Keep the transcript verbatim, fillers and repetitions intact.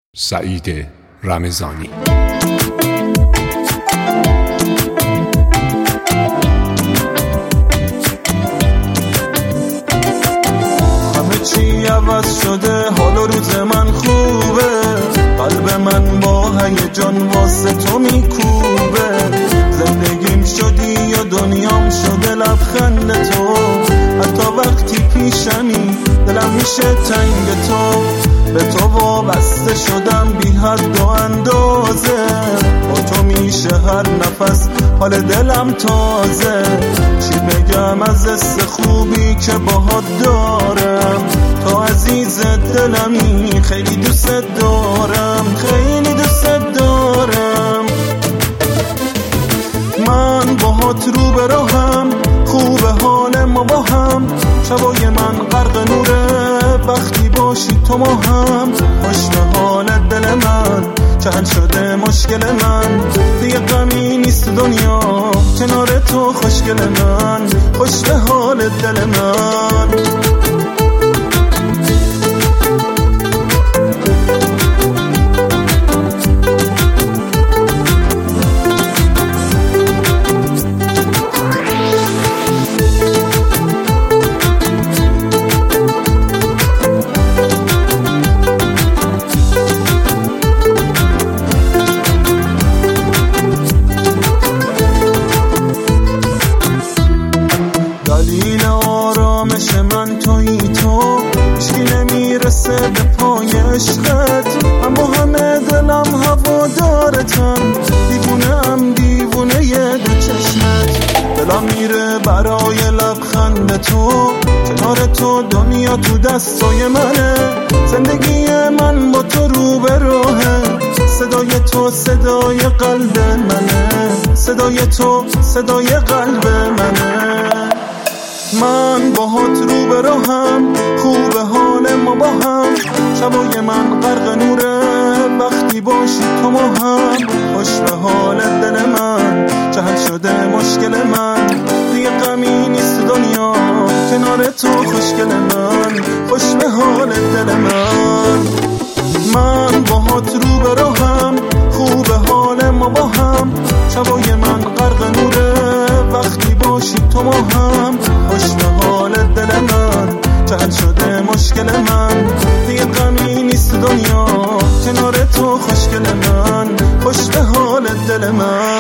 سعید رمضانی. همه چی عوض شده، حال و روز من خوبه، قلب من با هیجان واسه تو میکوبه. زندگیم شدی یا دنیام شده لبخند تو، حتی وقتی پیشمی دلم میشه تنگ تو. به تو وابسته شدم بی حد و اندازه، با تو میشه هر نفس حال دلم تازه. چی بگم از حس خوبی که باهات دارم، تو عزیز دلمی، خیلی دوست دارم، خیلی دوست دارم. من باهات رو به راهم، خوب حال ما با هم، شبای من غرق نوره، وقتی باشی تو ما هم. خوش به حال دل من که حل شده مشکل من، دیگه غمی نیست دنیا کنار تو خوشگل من. خوش به حال دل من. دلیل آرامش من تویی تو، هیچکی نمیرسه به پای عشقت، اما همه دلم هوادارتم. دیوونم دیوونه یه دو چشمت، دلم میره برای لبخند تو، کنار تو دنیا تو دستای منه. زندگی من با تو رو به راهه، صدای تو صدای قلب منه، صدای تو صدای قلب منه. من باهات رو به راهم، خوب حال ما با هم، شبای من غرق نوره، وقتی باشی تو ما هم. خوش به حال دل من که حل شده مشکل من، دیگه غمی نیست دنیا کنار تو خوشگل من. خوش به حال دل من. من باهات رو به راهم، خوب حال ما با هم، شبای من غرق نوره، وقتی باشی تو ما هم. خوش به حال دل من که حل شده مشکل من، دیگه غمی نیست دنیا کنار تو خوشگل من. خوش به حال دل من.